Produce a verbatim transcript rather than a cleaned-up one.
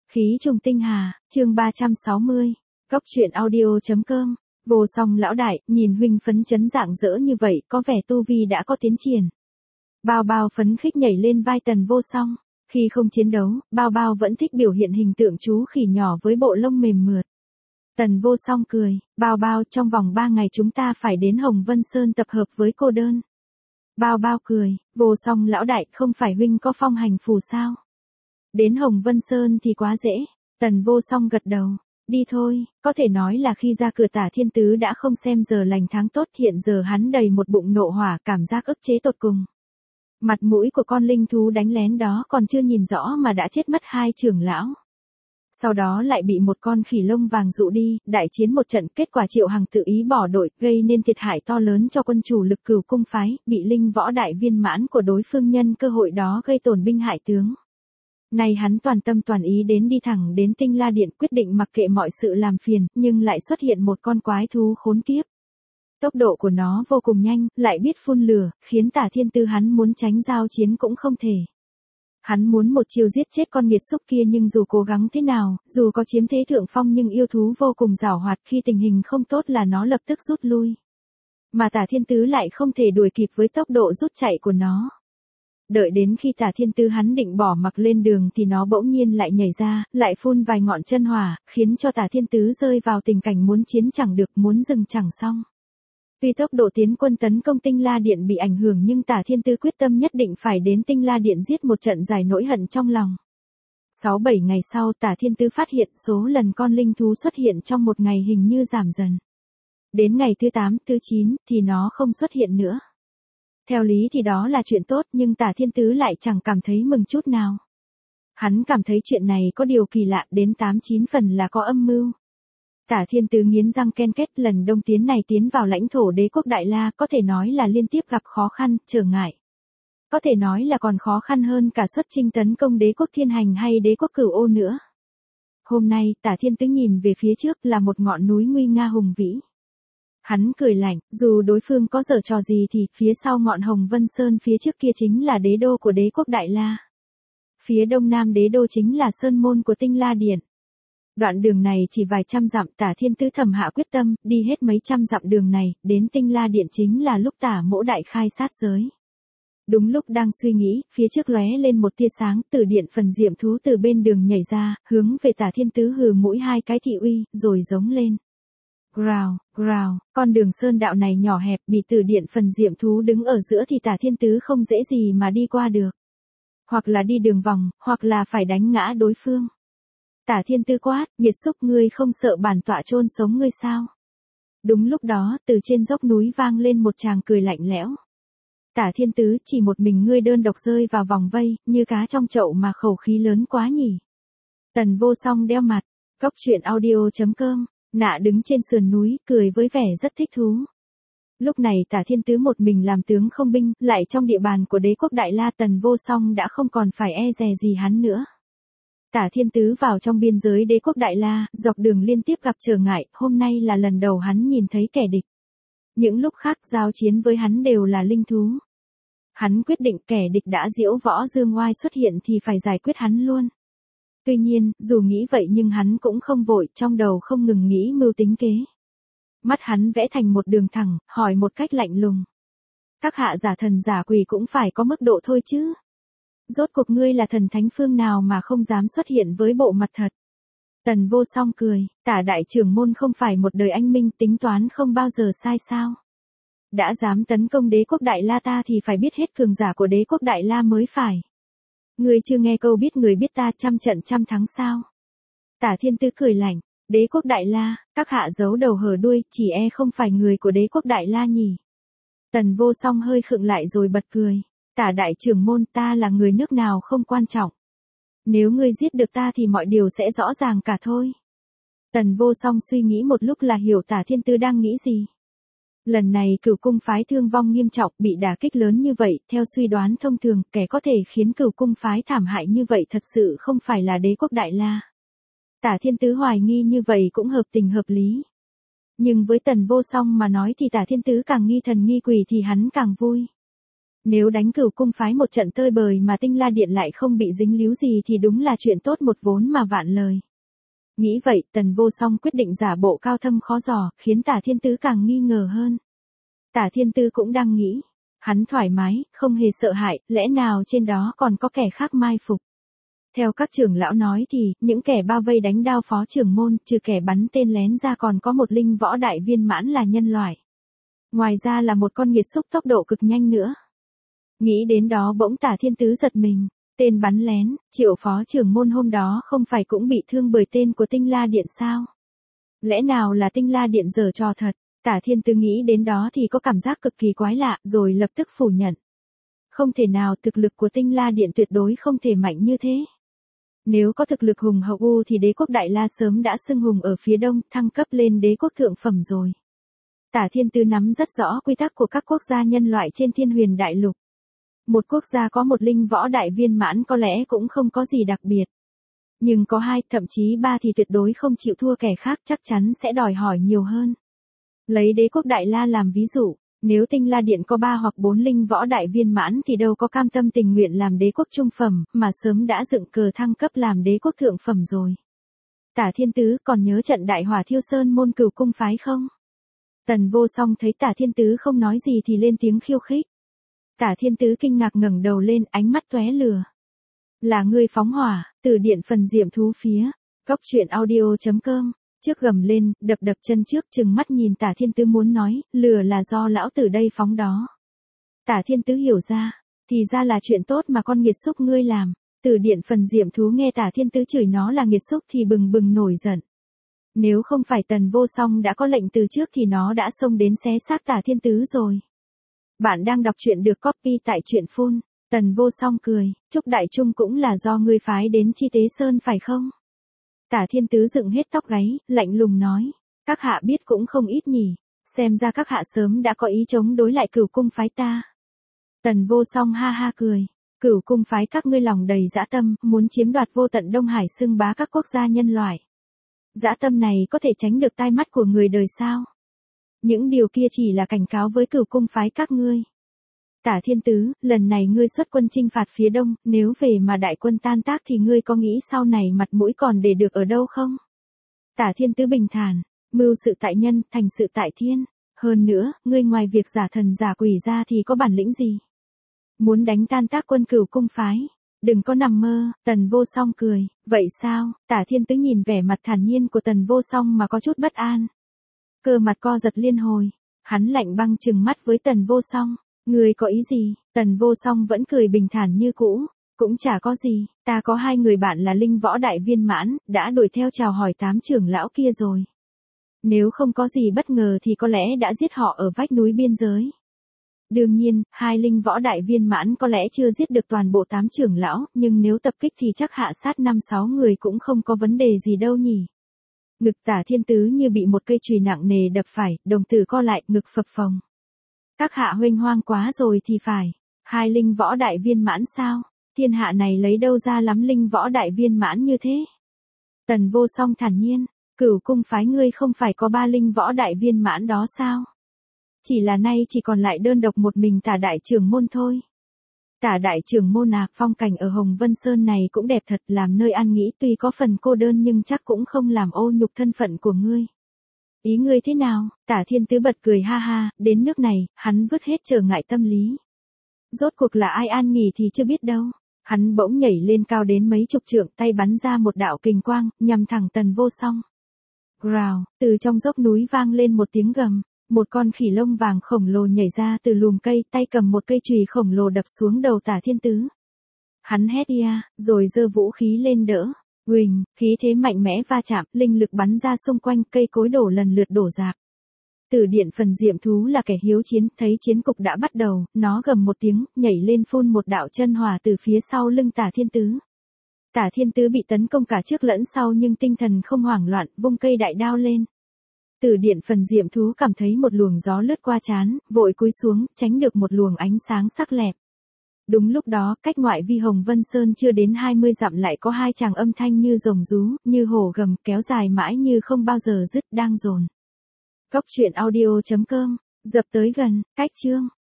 Khí trùng tinh hà, chương ba trăm sáu mươi, Cốc truyện audio.com, Vô Song lão đại, nhìn huynh phấn chấn rạng rỡ như vậy, có vẻ tu vi đã có tiến triển. Bao Bao phấn khích nhảy lên vai Tần Vô Song, khi không chiến đấu, Bao Bao vẫn thích biểu hiện hình tượng chú khỉ nhỏ với bộ lông mềm mượt. Tần Vô Song cười, Bao Bao trong vòng ba ngày chúng ta phải đến Hồng Vân Sơn tập hợp với cô đơn. Bao Bao cười, Vô Song lão đại, không phải huynh có phong hành phù sao? Đến Hồng Vân Sơn thì quá dễ. Tần Vô Song gật đầu, đi thôi, có thể nói là khi ra cửa Tả Thiên Tứ đã không xem giờ lành tháng tốt, hiện giờ hắn đầy một bụng nộ hỏa, cảm giác ức chế tột cùng. Mặt mũi của con linh thú đánh lén đó còn chưa nhìn rõ mà đã chết mất hai trưởng lão. Sau đó lại bị một con khỉ lông vàng dụ đi, đại chiến một trận, kết quả Triệu Hằng tự ý bỏ đội, gây nên thiệt hại to lớn cho quân chủ Lực Cửu cung phái, bị linh võ đại viên mãn của đối phương nhân cơ hội đó gây tổn binh hại tướng. Nay hắn toàn tâm toàn ý đến đi thẳng đến Tinh La Điện, quyết định mặc kệ mọi sự làm phiền, nhưng lại xuất hiện một con quái thú khốn kiếp. Tốc độ của nó vô cùng nhanh, lại biết phun lửa, khiến Tả Thiên Tứ hắn muốn tránh giao chiến cũng không thể. Hắn muốn một chiều giết chết con nghiệt xúc kia, nhưng dù cố gắng thế nào, dù có chiếm thế thượng phong nhưng yêu thú vô cùng giảo hoạt, khi tình hình không tốt là nó lập tức rút lui. Mà Tả Thiên Tứ lại không thể đuổi kịp với tốc độ rút chạy của nó. Đợi đến khi Tả Thiên Tứ hắn định bỏ mặc lên đường thì nó bỗng nhiên lại nhảy ra, lại phun vài ngọn chân hỏa, khiến cho Tả Thiên Tứ rơi vào tình cảnh muốn chiến chẳng được, muốn dừng chẳng xong. Tuy tốc độ tiến quân tấn công Tinh La Điện bị ảnh hưởng nhưng Tả Thiên Tứ quyết tâm nhất định phải đến Tinh La Điện giết một trận giải nỗi hận trong lòng. Sáu bảy ngày sau Tả Thiên Tứ phát hiện số lần con linh thú xuất hiện trong một ngày hình như giảm dần. Đến ngày thứ tám, thứ chín thì nó không xuất hiện nữa. Theo lý thì đó là chuyện tốt, nhưng Tả Thiên Tứ lại chẳng cảm thấy mừng chút nào. Hắn cảm thấy chuyện này có điều kỳ lạ, đến tám chín phần là có âm mưu. Tả Thiên Tứ nghiến răng ken két, lần đông tiến này tiến vào lãnh thổ đế quốc Đại La có thể nói là liên tiếp gặp khó khăn, trở ngại. Có thể nói là còn khó khăn hơn cả xuất chinh tấn công đế quốc Thiên Hành hay đế quốc Cửu Ô nữa. Hôm nay, Tả Thiên Tứ nhìn về phía trước là một ngọn núi nguy nga hùng vĩ. Hắn cười lạnh, dù đối phương có giở trò gì thì phía sau ngọn Hồng Vân Sơn phía trước kia chính là đế đô của đế quốc Đại La. Phía đông nam đế đô chính là sơn môn của Tinh La Điện. Đoạn đường này chỉ vài trăm dặm, Tả Thiên Tứ thầm hạ quyết tâm, đi hết mấy trăm dặm đường này, đến Tinh La Điện chính là lúc Tả Mỗ đại khai sát giới. Đúng lúc đang suy nghĩ, phía trước lóe lên một tia sáng, Tử Điện phần diệm thú từ bên đường nhảy ra, hướng về Tả Thiên Tứ hừ mũi hai cái thị uy, rồi giống lên. Grào, grào, con đường sơn đạo này nhỏ hẹp, bị Tử Điện phần diệm thú đứng ở giữa thì Tả Thiên Tứ không dễ gì mà đi qua được. Hoặc là đi đường vòng, hoặc là phải đánh ngã đối phương. Tả Thiên Tứ quát, nghiệt xúc, ngươi không sợ bản tọa chôn sống ngươi sao? Đúng lúc đó, từ trên dốc núi vang lên một tràng cười lạnh lẽo. Tả Thiên Tứ, chỉ một mình ngươi đơn độc rơi vào vòng vây, như cá trong chậu mà khẩu khí lớn quá nhỉ. Tần Vô Song đeo mặt, Cốc truyện audio.com, nạ đứng trên sườn núi, cười với vẻ rất thích thú. Lúc này Tả Thiên Tứ một mình làm tướng không binh, lại trong địa bàn của đế quốc Đại La, Tần Vô Song đã không còn phải e dè gì hắn nữa. Tả Thiên Tứ vào trong biên giới đế quốc Đại La, dọc đường liên tiếp gặp trở ngại, hôm nay là lần đầu hắn nhìn thấy kẻ địch. Những lúc khác giao chiến với hắn đều là linh thú. Hắn quyết định kẻ địch đã diễu võ dương oai xuất hiện thì phải giải quyết hắn luôn. Tuy nhiên, dù nghĩ vậy nhưng hắn cũng không vội, trong đầu không ngừng nghĩ mưu tính kế. Mắt hắn vẽ thành một đường thẳng, hỏi một cách lạnh lùng. Các hạ giả thần giả quỷ cũng phải có mức độ thôi chứ. Rốt cuộc ngươi là thần thánh phương nào mà không dám xuất hiện với bộ mặt thật? Tần Vô Song cười, Tả đại trưởng môn không phải một đời anh minh, tính toán không bao giờ sai sao? Đã dám tấn công đế quốc Đại La ta thì phải biết hết cường giả của đế quốc Đại La mới phải. Ngươi chưa nghe câu biết người biết ta, trăm trận trăm thắng sao? Tả Thiên Tứ cười lạnh, đế quốc Đại La, các hạ giấu đầu hở đuôi, chỉ e không phải người của đế quốc Đại La nhỉ? Tần Vô Song hơi khựng lại rồi bật cười. Tả đại trưởng môn, ta là người nước nào không quan trọng. Nếu ngươi giết được ta thì mọi điều sẽ rõ ràng cả thôi. Tần Vô Song suy nghĩ một lúc là hiểu Tả Thiên Tứ đang nghĩ gì. Lần này Cửu cung phái thương vong nghiêm trọng, bị đả kích lớn như vậy, theo suy đoán thông thường, kẻ có thể khiến Cửu cung phái thảm hại như vậy thật sự không phải là đế quốc Đại La. Tả Thiên Tứ hoài nghi như vậy cũng hợp tình hợp lý. Nhưng với Tần Vô Song mà nói thì Tả Thiên Tứ càng nghi thần nghi quỷ thì hắn càng vui. Nếu đánh Cửu cung phái một trận tơi bời mà Tinh La Điện lại không bị dính líu gì thì đúng là chuyện tốt một vốn mà vạn lời. Nghĩ vậy, Tần Vô Song quyết định giả bộ cao thâm khó dò, khiến Tả Thiên Tứ càng nghi ngờ hơn. Tả Thiên Tứ cũng đang nghĩ. Hắn thoải mái, không hề sợ hãi, lẽ nào trên đó còn có kẻ khác mai phục. Theo các trưởng lão nói thì, những kẻ bao vây đánh đao phó trưởng môn, trừ kẻ bắn tên lén ra còn có một linh võ đại viên mãn là nhân loại. Ngoài ra là một con nghiệt xúc tốc độ cực nhanh nữa. Nghĩ đến đó bỗng Tả Thiên Tứ giật mình. Tên bắn lén, Triệu phó trưởng môn hôm đó không phải cũng bị thương bởi tên của Tinh La Điện sao? Lẽ nào là Tinh La Điện giở trò thật? Tả Thiên Tứ nghĩ đến đó thì có cảm giác cực kỳ quái lạ, rồi lập tức phủ nhận. Không thể nào, thực lực của Tinh La Điện tuyệt đối không thể mạnh như thế. Nếu có thực lực hùng hậu u thì đế quốc Đại La sớm đã xưng hùng ở phía đông, thăng cấp lên đế quốc thượng phẩm rồi. Tả Thiên Tứ nắm rất rõ quy tắc của các quốc gia nhân loại trên Thiên Huyền Đại Lục. Một quốc gia có một linh võ đại viên mãn có lẽ cũng không có gì đặc biệt. Nhưng có hai, thậm chí ba thì tuyệt đối không chịu thua kẻ khác, chắc chắn sẽ đòi hỏi nhiều hơn. Lấy đế quốc Đại La làm ví dụ, nếu Tinh La Điện có ba hoặc bốn linh võ đại viên mãn thì đâu có cam tâm tình nguyện làm đế quốc trung phẩm, mà sớm đã dựng cờ thăng cấp làm đế quốc thượng phẩm rồi. Tả Thiên Tứ còn nhớ trận đại hỏa thiêu sơn môn Cửu cung phái không? Tần Vô Song thấy Tả Thiên Tứ không nói gì thì lên tiếng khiêu khích. Tả Thiên Tứ kinh ngạc ngẩng đầu lên, ánh mắt tóe lửa. Là ngươi phóng hỏa, từ điện phần diệm thú phía, góc truyện audio chấm com. Trước gầm lên, đập đập chân trước chừng mắt nhìn Tả Thiên Tứ muốn nói, lửa là do lão tử đây phóng đó. Tả Thiên Tứ hiểu ra, thì ra là chuyện tốt mà con nghiệt xúc ngươi làm. Từ điện phần diệm thú nghe Tả Thiên Tứ chửi nó là nghiệt xúc thì bừng bừng nổi giận. Nếu không phải Tần Vô Song đã có lệnh từ trước thì nó đã xông đến xé xác Tả Thiên Tứ rồi. Bạn đang đọc truyện được copy tại truyện phun. Tần Vô Song cười, Trúc Đại Trung cũng là do ngươi phái đến Chi Tế Sơn phải không? Tả Thiên Tứ dựng hết tóc gáy, lạnh lùng nói. Các hạ biết cũng không ít nhỉ, xem ra các hạ sớm đã có ý chống đối lại Cửu cung phái ta. Tần Vô Song ha ha cười, Cửu cung phái các ngươi lòng đầy dã tâm, muốn chiếm đoạt vô tận Đông Hải xưng bá các quốc gia nhân loại. Dã tâm này có thể tránh được tai mắt của người đời sao? Những điều kia chỉ là cảnh cáo với Cửu cung phái các ngươi. Tả Thiên Tứ, lần này ngươi xuất quân chinh phạt phía đông, nếu về mà đại quân tan tác thì ngươi có nghĩ sau này mặt mũi còn để được ở đâu không? Tả Thiên Tứ bình thản, mưu sự tại nhân, thành sự tại thiên. Hơn nữa, ngươi ngoài việc giả thần giả quỷ ra thì có bản lĩnh gì? Muốn đánh tan tác quân Cửu cung phái? Đừng có nằm mơ. Tần Vô Song cười, vậy sao? Tả Thiên Tứ nhìn vẻ mặt thản nhiên của Tần Vô Song mà có chút bất an. Cơ mặt co giật liên hồi, hắn lạnh băng trừng mắt với Tần Vô Song. Ngươi có ý gì? Tần Vô Song vẫn cười bình thản như cũ. Cũng chả có gì, ta có hai người bạn là linh võ đại viên mãn, đã đuổi theo chào hỏi tám trưởng lão kia rồi. Nếu không có gì bất ngờ thì có lẽ đã giết họ ở vách núi biên giới. Đương nhiên, hai linh võ đại viên mãn có lẽ chưa giết được toàn bộ tám trưởng lão, nhưng nếu tập kích thì chắc hạ sát năm sáu người cũng không có vấn đề gì đâu nhỉ. Ngực Tả Thiên Tứ như bị một cây chùy nặng nề đập phải, đồng tử co lại, ngực phập phồng. Các hạ huênh hoang quá rồi thì phải. Hai linh võ đại viên mãn sao? Thiên hạ này lấy đâu ra lắm linh võ đại viên mãn như thế? Tần Vô Song thản nhiên, Cửu cung phái ngươi không phải có ba linh võ đại viên mãn đó sao? Chỉ là nay chỉ còn lại đơn độc một mình Tả đại trưởng môn thôi. Tả đại trưởng môn à, phong cảnh ở Hồng Vân Sơn này cũng đẹp thật, làm nơi an nghỉ tuy có phần cô đơn nhưng chắc cũng không làm ô nhục thân phận của ngươi. Ý ngươi thế nào? Tả Thiên Tứ bật cười ha ha, đến nước này, hắn vứt hết trở ngại tâm lý. Rốt cuộc là ai an nghỉ thì chưa biết đâu. Hắn bỗng nhảy lên cao đến mấy chục trượng, tay bắn ra một đạo kình quang, nhằm thẳng Tần Vô Song. Grào, từ trong dốc núi vang lên một tiếng gầm. Một con khỉ lông vàng khổng lồ nhảy ra từ lùm cây, tay cầm một cây chùy khổng lồ đập xuống đầu Tả Thiên Tứ. Hắn hét ia, rồi giơ vũ khí lên đỡ. Huỳnh, khí thế mạnh mẽ va chạm, linh lực bắn ra xung quanh, cây cối đổ lần lượt đổ rạp. Tử điện phần diệm thú là kẻ hiếu chiến, thấy chiến cục đã bắt đầu, nó gầm một tiếng, nhảy lên phun một đạo chân hỏa từ phía sau lưng Tả Thiên Tứ. Tả Thiên Tứ bị tấn công cả trước lẫn sau nhưng tinh thần không hoảng loạn, vung cây đại đao lên. Tử điện phần diệm thú cảm thấy một luồng gió lướt qua trán, vội cúi xuống, tránh được một luồng ánh sáng sắc lẹm. Đúng lúc đó, cách ngoại vi Hồng Vân Sơn chưa đến hai mươi dặm lại có hai tràng âm thanh như rồng rú, như hổ gầm, kéo dài mãi như không bao giờ dứt, đang dồn. Góc truyện audio chấm com, dập tới gần, cách chương.